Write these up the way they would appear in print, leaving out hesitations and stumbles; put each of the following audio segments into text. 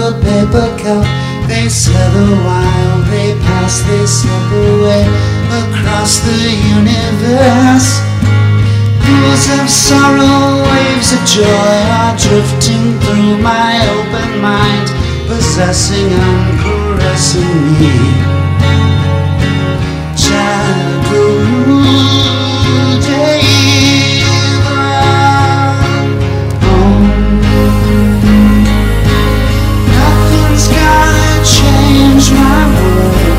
a paper cup. They slither while they pass, they slip away across the universe. Pools of sorrow, waves of joy are drifting through my open mind, possessing and caressing me. Nothing's gonna change my world.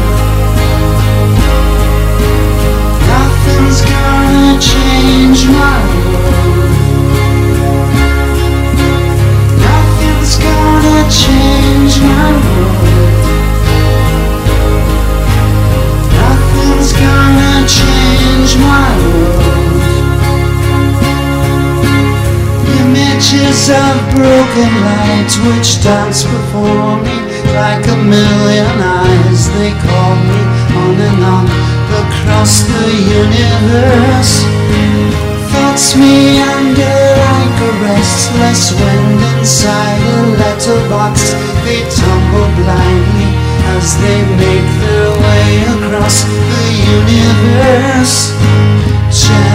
Nothing's gonna change my world. Nothing's gonna change my world. Nothing's gonna change my world. Images of broken light which dance before me like a million eyes. They call me on and on across the universe. Thoughts meander like a restless wind inside a letterbox. They tumble blindly as they make their way across the universe.